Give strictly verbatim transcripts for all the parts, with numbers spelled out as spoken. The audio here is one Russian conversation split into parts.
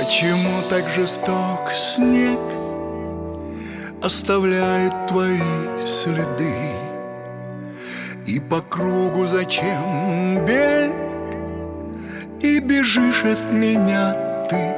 Почему так жесток снег оставляет твои следы? И по кругу зачем бег? И бежишь от меня ты.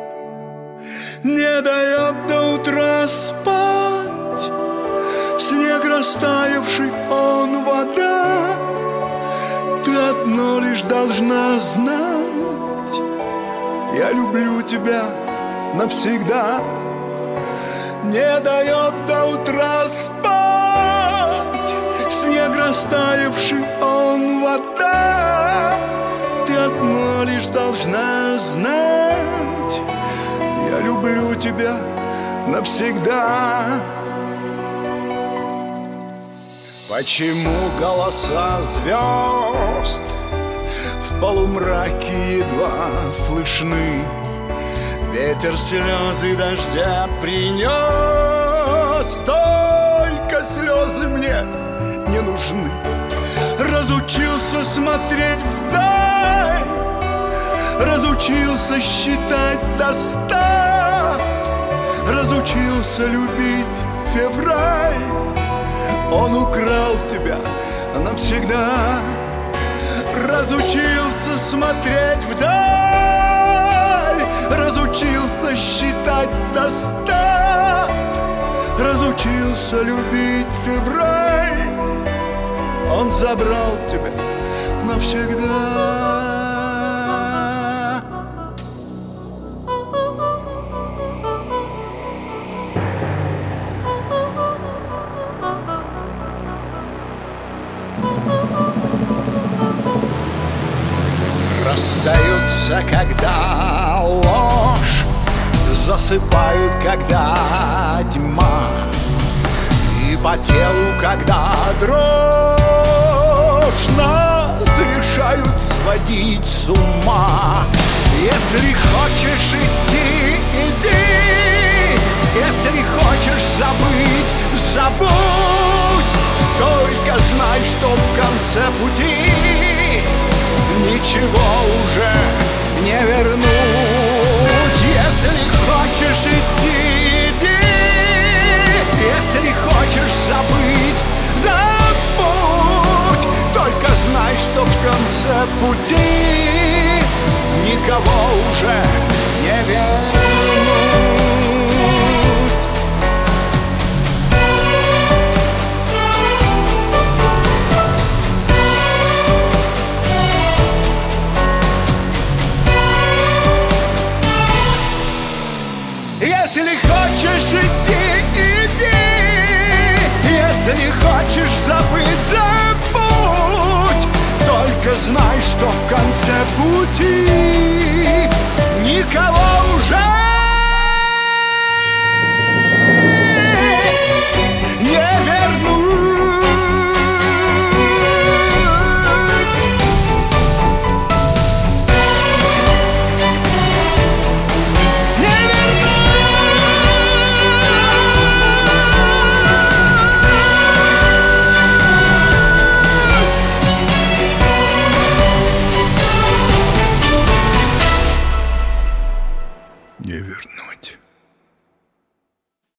Не дает до утра спать снег растаявший, он вода. Ты одно лишь должна знать: я люблю тебя навсегда. Не дает до утра спать снег растаявший, он вода. Ты одно лишь должна знать: я люблю тебя навсегда. Почему голоса звезд в полумраке едва слышны? Ветер слезы дождя принес, только слезы мне не нужны. Разучился смотреть вдаль, разучился считать до ста, разучился любить февраль. Он украл тебя навсегда. Разучился смотреть вдаль, разучился считать до ста, разучился любить февраль. Он забрал тебя навсегда. Расстаются, когда ложь, засыпают, когда тьма, и по телу, когда дрожь, нас решают сводить с ума. Если хочешь идти, иди, если хочешь забыть, забудь. Только знай, что в конце пути ничего уже не вернуть. Если хочешь идти, иди, если хочешь забыть, забудь. Только знай, что в конце пути никого уже не вернуть. Если хочешь идти, иди, если хочешь забыть, забудь. Только знай, что в конце пути никого уже не вернуть. Не вернуть.